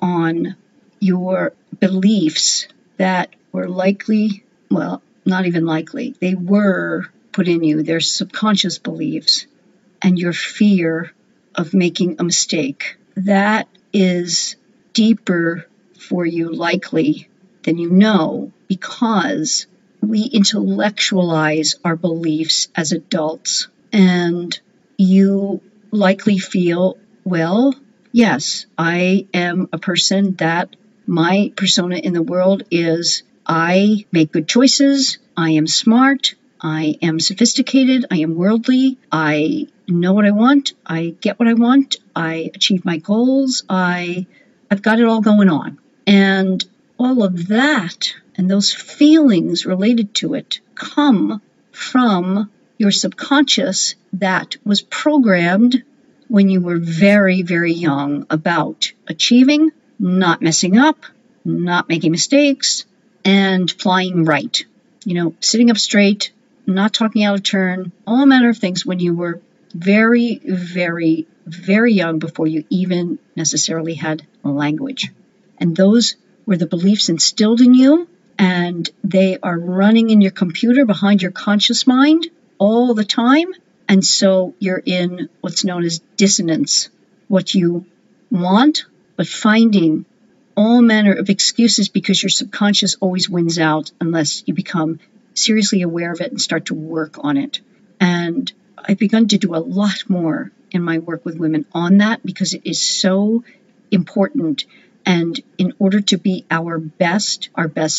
S5: on your beliefs that were likely, well, not even likely, they were put in you. They're subconscious beliefs and your fear of making a mistake. That is deeper for you likely than you know, because we intellectualize our beliefs as adults, and you likely feel, well, yes, I am a person that my persona in the world is I make good choices, I am smart, I am sophisticated, I am worldly, I know what I want, I get what I want, I achieve my goals, I've got it all going on. And all of that and those feelings related to it come from your subconscious that was programmed when you were very, very young about achieving, not messing up, not making mistakes, and flying right. Sitting up straight, not talking out of turn, all manner of things when you were very, very, very young before you even necessarily had language. And those were the beliefs instilled in you, and they are running in your computer behind your conscious mind all the time. And so you're in what's known as dissonance, what you want, but finding all manner of excuses because your subconscious always wins out unless you become seriously aware of it and start to work on it. And I've begun to do a lot more in my work with women on that because it is so important. And in order to be our best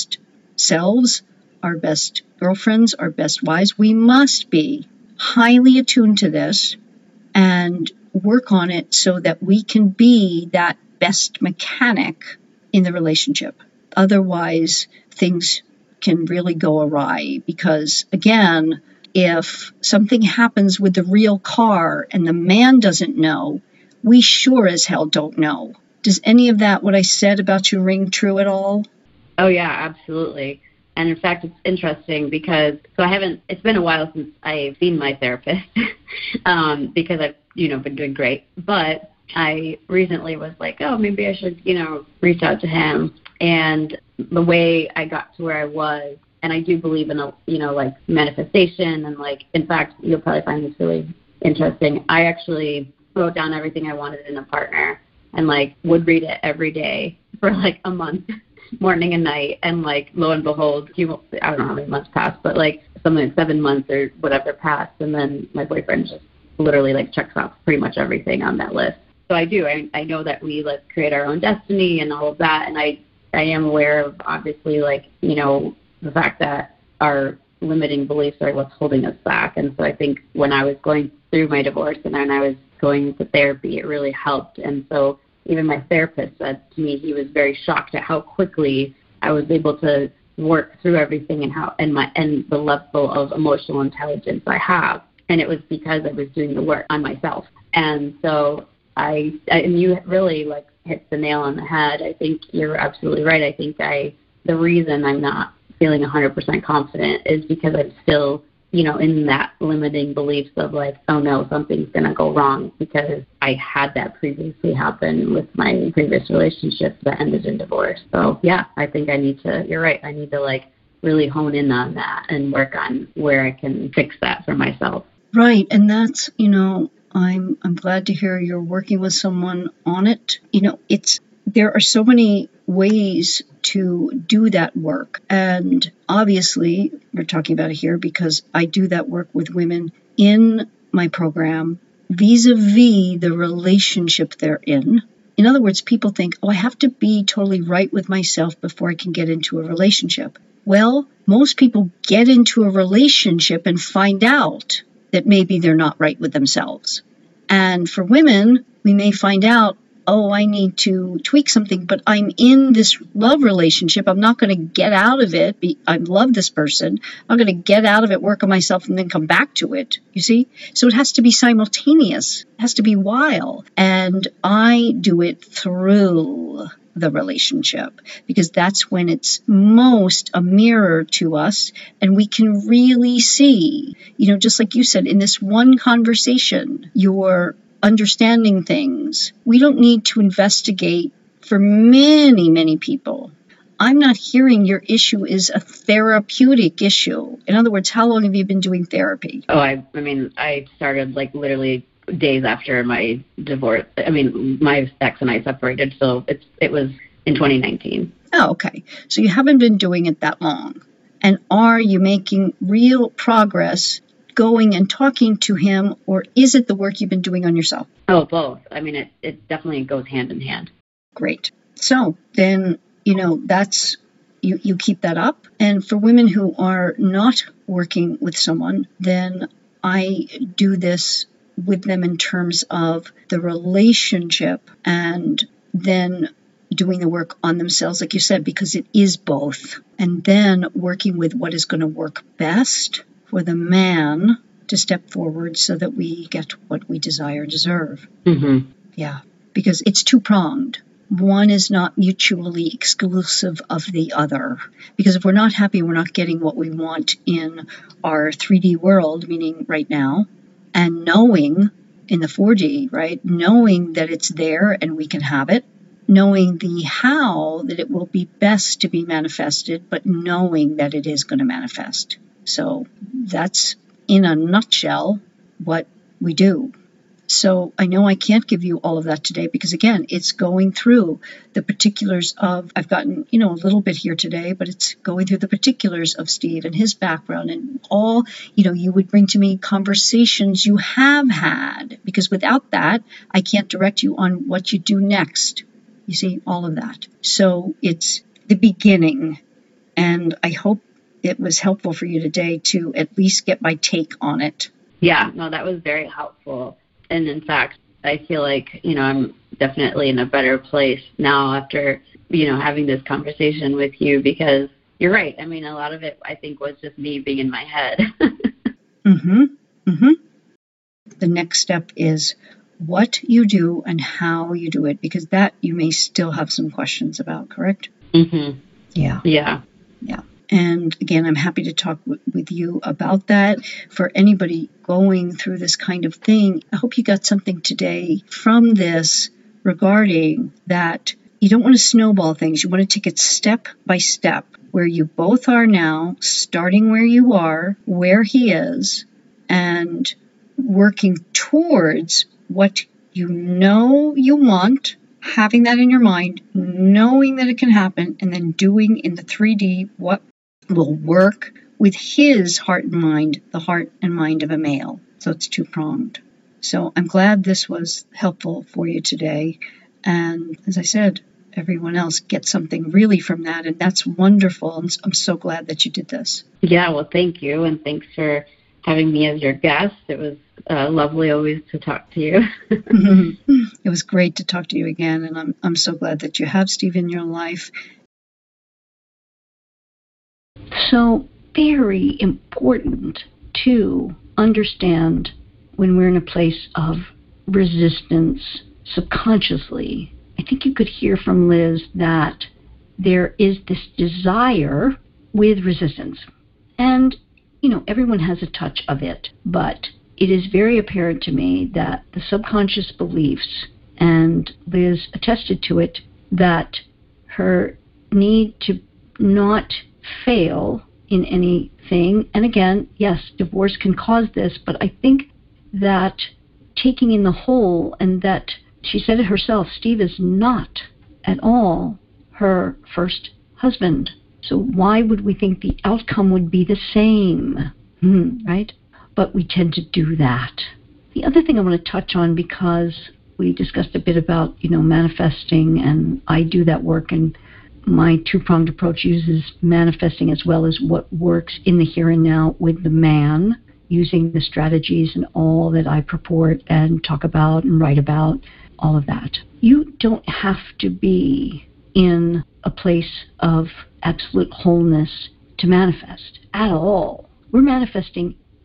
S5: selves, our best girlfriends, our best wives, we must be highly attuned to this and work on it so that we can be that best mechanic in the relationship. Otherwise, things can really go awry because, again, if something happens with the real car and the man doesn't know, we sure as hell don't know. Does any of that, what I said about you, ring true at all?
S2: Oh, yeah, absolutely. And in fact, it's interesting because, it's been a while since I've seen my therapist because I've, been doing great. But I recently was like, oh, maybe I should, reach out to him. And the way I got to where I was, and I do believe in, manifestation. And in fact, you'll probably find this really interesting. I actually wrote down everything I wanted in a partner and would read it every day for a month, morning and night. And lo and behold, I don't know how many months passed, but something like 7 months or whatever passed. And then my boyfriend just literally checks off pretty much everything on that list. So I do. I know that we create our own destiny and all of that. And I am aware of obviously the fact that our limiting beliefs are what's holding us back. And so I think when I was going through my divorce and then I was going to therapy, it really helped. And so even my therapist said to me he was very shocked at how quickly I was able to work through everything and the level of emotional intelligence I have. And it was because I was doing the work on myself. And so and you really hit the nail on the head. I think you're absolutely right. I think the reason I'm not feeling 100% confident is because I'm still, in that limiting beliefs of oh no, something's going to go wrong, because I had that previously happen with my previous relationship that ended in divorce. So yeah, I think you're right. I need to really hone in on that and work on where I can fix that for myself.
S5: Right. And that's, I'm glad to hear you're working with someone on it. There are so many ways to do that work. And obviously, we're talking about it here because I do that work with women in my program vis-a-vis the relationship they're in. In other words, people think, I have to be totally right with myself before I can get into a relationship. Well, most people get into a relationship and find out that maybe they're not right with themselves. And for women, we may find out, I need to tweak something, but I'm in this love relationship. I'm not going to get out of it. I love this person. I'm going to get out of it, work on myself, and then come back to it. You see? So it has to be simultaneous. It has to be while. And And I do it through the relationship, because that's when it's most a mirror to us, and we can really see, just like you said, in this one conversation, you're understanding things. We don't need to investigate for many, many people. I'm not hearing your issue is a therapeutic issue. In other words, how long have you been doing therapy?
S2: Oh, I started literally days after my divorce. My ex and I separated, so it was in 2019.
S5: Oh, okay. So you haven't been doing it that long. And are you making real progress going and talking to him, or is it the work you've been doing on yourself?
S2: Oh, both. It definitely goes hand in hand.
S5: Great. So then, that's, you keep that up. And for women who are not working with someone, then I do this with them in terms of the relationship and then doing the work on themselves, like you said, because it is both. And then working with what is going to work best for the man to step forward so that we get what we desire and deserve.
S2: Mm-hmm.
S5: Yeah, because it's two-pronged. One is not mutually exclusive of the other. Because if we're not happy, we're not getting what we want in our 3D world, meaning right now, and knowing in the 4D, right? Knowing that it's there and we can have it. Knowing the how that it will be best to be manifested, but knowing that it is going to manifest. So that's, in a nutshell, what we do. So I know I can't give you all of that today because, again, it's going through the particulars of, I've gotten, a little bit here today, but it's going through the particulars of Steve and his background and all, you would bring to me conversations you have had, because without that, I can't direct you on what you do next. You see, all of that. So it's the beginning, and I hope it was helpful for you today to at least get my take on it.
S2: Yeah, no, that was very helpful. And in fact, I feel like, I'm definitely in a better place now after, having this conversation with you, because you're right. A lot of it, I think, was just me being in my head.
S5: Mm-hmm. Mm-hmm. The next step is what you do and how you do it, because that you may still have some questions about, correct?
S2: Mm-hmm.
S5: Yeah.
S2: Yeah.
S5: Yeah. And again, I'm happy to talk with you about that. For anybody going through this kind of thing, I hope you got something today from this regarding that you don't want to snowball things. You want to take it step by step, where you both are now, starting where you are, where he is, and working towards what you know you want, having that in your mind, knowing that it can happen, and then doing in the 3D what will work with his heart and mind, the heart and mind of a male. So it's two-pronged. So I'm glad this was helpful for you today. And as I said, everyone else gets something really from that, and that's wonderful. And I'm so glad that you did this.
S2: Yeah, well, thank you, and thanks for having me as your guest. It was lovely always to talk to you.
S5: It was great to talk to you again, and I'm so glad that you have Steve in your life.
S4: So very important to understand when we're in a place of resistance subconsciously. I think you could hear from Liz that there is this desire with resistance. And, everyone has a touch of it, but it is very apparent to me that the subconscious beliefs, and Liz attested to it, that her need to not fail in anything, and again, yes, divorce can cause this, but I think that taking in the whole, and that she said it herself, Steve is not at all her first husband. So why would we think the outcome would be the same, right? But we tend to do that. The other thing I want to touch on, because we discussed a bit about, manifesting, and I do that work, and my two-pronged approach uses manifesting as well as what works in the here and now with the man, using the strategies and all that I purport and talk about and write about, all of that. You don't have to be in a place of absolute wholeness to manifest at all. We're manifesting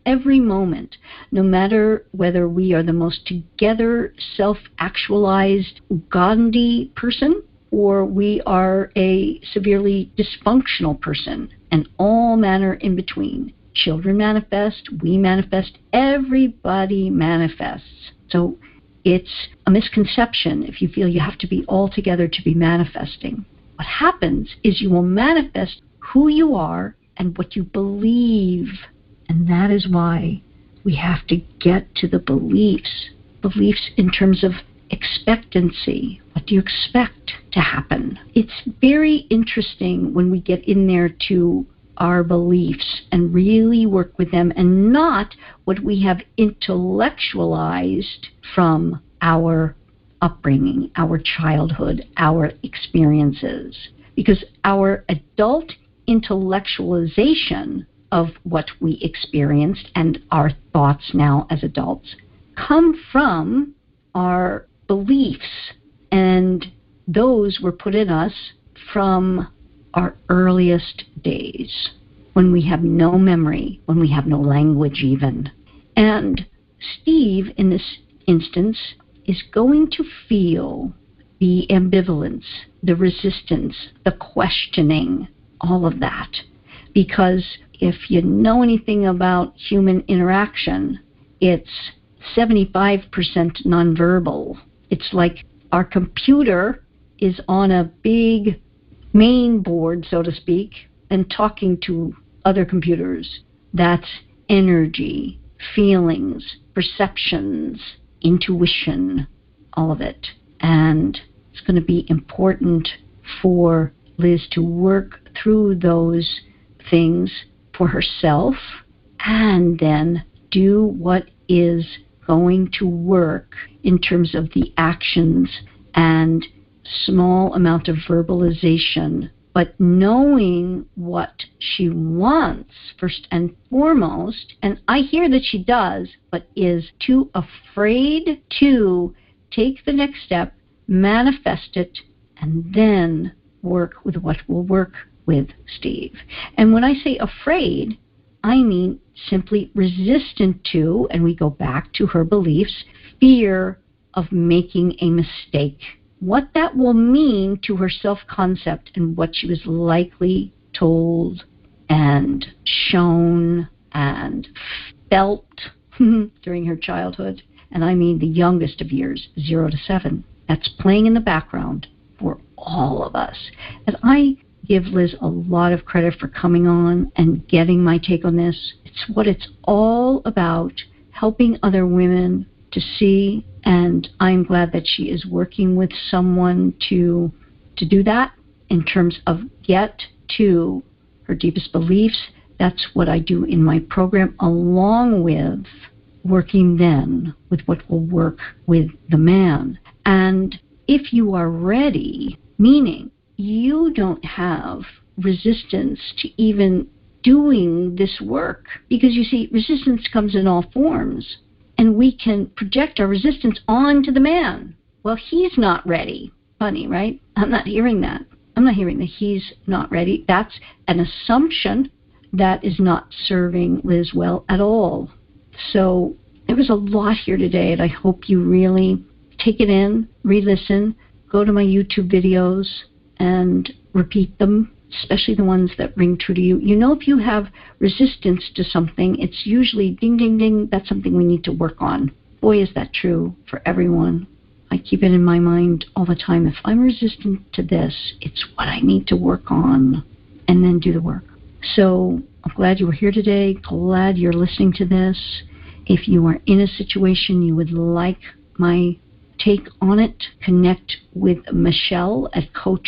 S4: every moment, no matter whether we are the most together, self-actualized Gandhi person, or we are a severely dysfunctional person, and all manner in between. Children manifest, we manifest, everybody manifests. So it's a misconception if you feel you have to be all together to be manifesting. What happens is you will manifest who you are and what you believe. And that is why we have to get to the beliefs. Beliefs in terms of expectancy. What do you expect to happen? It's very interesting when we get in there to our beliefs and really work with them, and not what we have intellectualized from our upbringing, our childhood, our experiences. Because our adult intellectualization of what we experienced and our thoughts now as adults come from our beliefs, and those were put in us from our earliest days, when we have no memory, when we have no language even. And Steve, in this instance, is going to feel the ambivalence, the resistance, the questioning, all of that. Because if you know anything about human interaction, it's 75% nonverbal. It's like our computer is on a big main board, so to speak, and talking to other computers. That's energy, feelings, perceptions, intuition, all of it. And it's going to be important for Liz to work through those things for herself, and then do what is going to work in terms of the actions and small amount of verbalization, but knowing what she wants first and foremost. And I hear that she does, but is too afraid to take the next step, manifest it, and then work with what will work with Steve. And when I say afraid, I mean simply resistant to, and we go back to her beliefs, fear of making a mistake. What that will mean to her self-concept and what she was likely told and shown and felt during her childhood. And I mean the youngest of years, 0 to 7. That's playing in the background for all of us. And I give Liz a lot of credit for coming on and getting my take on this. It's what it's all about, helping other women to see, and I'm glad that she is working with someone to do that in terms of get to her deepest beliefs. That's what I do in my program, along with working then with what will work with the man. And if you are ready, meaning you don't have resistance to even doing this work, because you see, resistance comes in all forms. And we can project our resistance onto the man. Well, he's not ready. Funny, right? I'm not hearing that. I'm not hearing that he's not ready. That's an assumption that is not serving Liz well at all. So there was a lot here today, and I hope you really take it in, re-listen, go to my YouTube videos and repeat them, especially the ones that ring true to you. You know, if you have resistance to something, it's usually ding, ding, ding, that's something we need to work on. Boy, is that true for everyone. I keep it in my mind all the time. If I'm resistant to this, it's what I need to work on, and then do the work. So I'm glad you were here today. Glad you're listening to this. If you are in a situation you would like my take on it, connect with Michelle at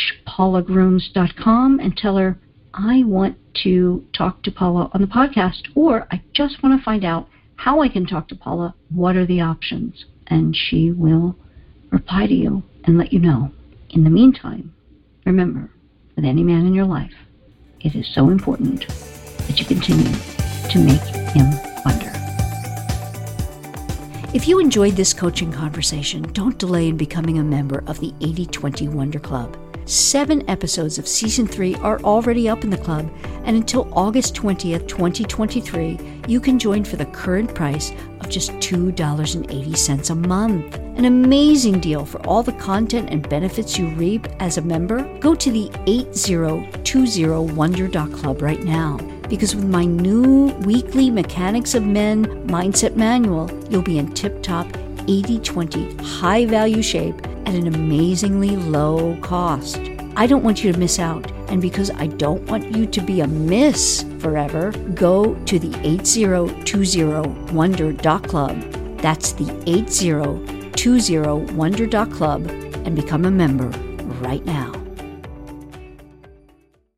S4: CoachPaulaGrooms.com and tell her, I want to talk to Paula on the podcast, or I just want to find out how I can talk to Paula. What are the options? And she will reply to you and let you know. In the meantime, remember, with any man in your life, it is so important that you continue to make him wonder.
S5: If you enjoyed this coaching conversation, don't delay in becoming a member of the 80/20 Wonder Club.
S4: 7 episodes of Season 3 are already up in the club, and until August 20th, 2023, you can join for the current price of just $2.80 a month. An amazing deal for all the content and benefits you reap as a member. Go to the 8020wonder.club right now, because with my new weekly Mechanics of Men Mindset Manual, you'll be in tip-top 80/20 high-value shape at an amazingly low cost. I don't want you to miss out, and because I don't want you to be a miss forever, go to the 8020wonder.club. That's the 8020wonder.club and become a member right now.